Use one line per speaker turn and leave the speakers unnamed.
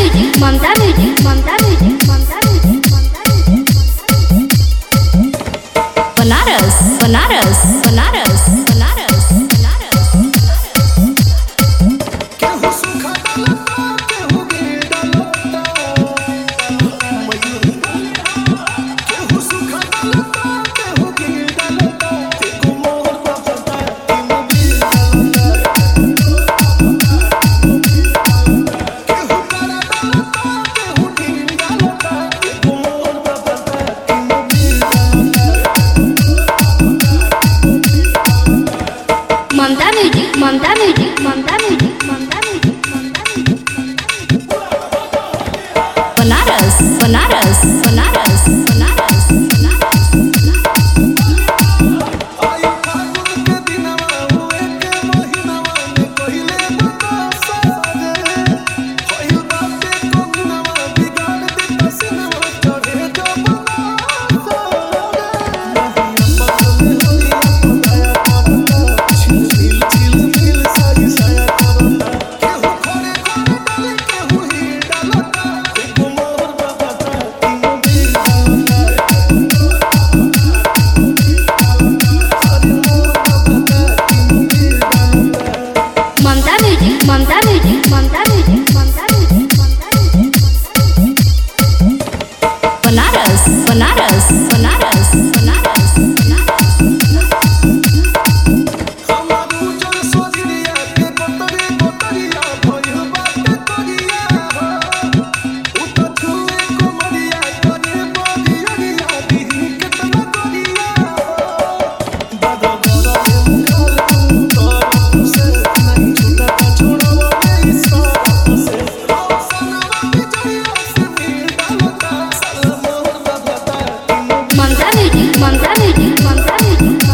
music Mamta music Mamta music Mamta music Banaras Banaras Banaras Banaras Banaras
केहू सुखा डालता केहू गिर डालता केहू सुखा डालता केहू गिर डालता एको मोर बजता कि मोबिल डालता केहू करा डालता केहू गिर डालता एको मोर बजता कि mobile
Mamta music Mamta music Mamta music Mamta music Banaras Banaras Banaras Banaras Banaras
आई फागुन के दिनवा हुए के महीनावा में पहिले बतासा रे होइल बाटे कोनवा बिगाड़ देता सिनवा चढ़े जो बनासा रे महिया पागल होइया पदाया करता छिल मिल सारी साया करता केहू खड़े खड़े डाले केहू ही डालता एको मोर बजता कि मोबिल डालता
Mamta music Mamta music Mamta music Mamta music Banaras Banaras Banaras Banaras Banaras
हमार उजर सोजरिया के बतरे बतरिया भइल बाटे करिया उ त छुए कोमरिया करे बदिया दिही केतना करिया दादा दादा मुखाल तोर से नहीं छूटा छोड़वा में इशारा से सनवा पे जइया से मिल डालता साल मोर बजता कि
Mamta music Mamta music Mamta music